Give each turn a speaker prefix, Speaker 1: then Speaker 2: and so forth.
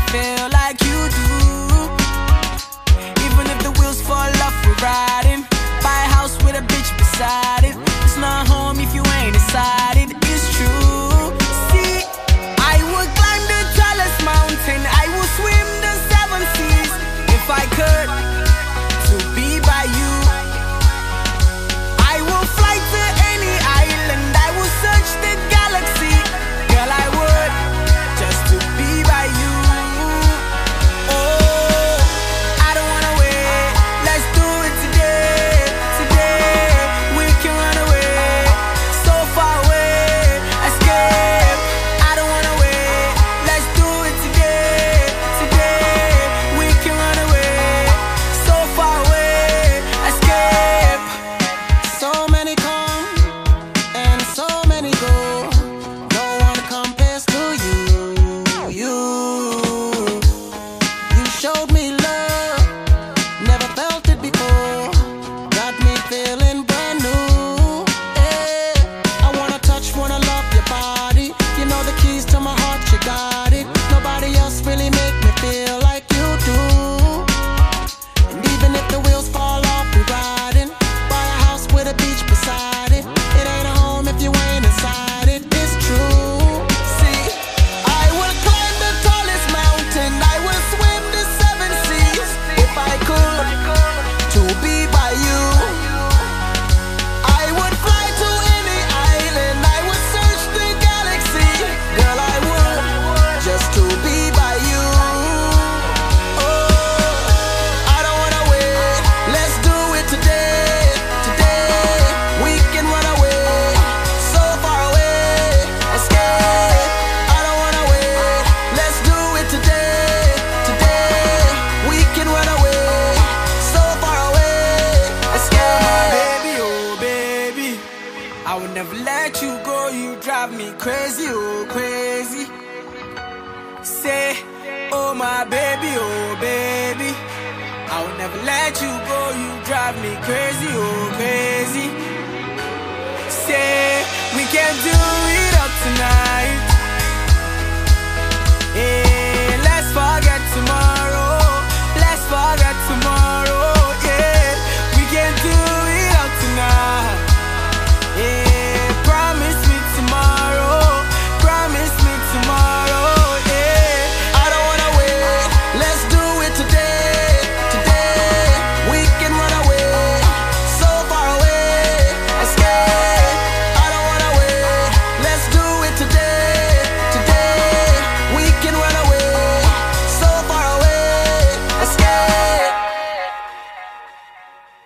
Speaker 1: feel like you do. Even if the wheels fall off, we're riding. Buy a house with a bitch beside it. It's not home if you ain't inside it. It's true. See, I would climb the tallest mountain, I would swim the 7 seas if I could, to be by you. I will fly to any island, I will search the galaxy. Girl, I would, just to be by you. Oh, I don't wanna wait, let's do it today. Today, we can run away, so far away, escape. I don't wanna wait, let's do it today. Today, we can run away, so far away, escape. So many come and so many go. No one compares to you. You showed me love, never felt it before. Got me feeling brand new. I wanna touch, wanna love your body. You know the keys to my heart, you got it. Nobody else really make me feel like you do. And even if the wheels fall off, we riding. Buy a house with a beach beside it. It ain't a home if you ain't inside it. It's true. See, I will climb the tallest mountain, I will swim the 7 seas if I could, to be by you. I would fly to any island, I would search the galaxy. Girl, I would, just to be by you. Oh, I don't wanna wait, let's do it today. Today, we can run away, so far away, escape. I don't wanna wait, let's do it today. Today, we can run away, so far away, escape. Baby, oh baby, I would never let you go, you drive me crazy, oh crazy. Say, oh my baby, oh baby, I would never let you go, you drive me crazy, oh crazy. Say, we can do it up tonight.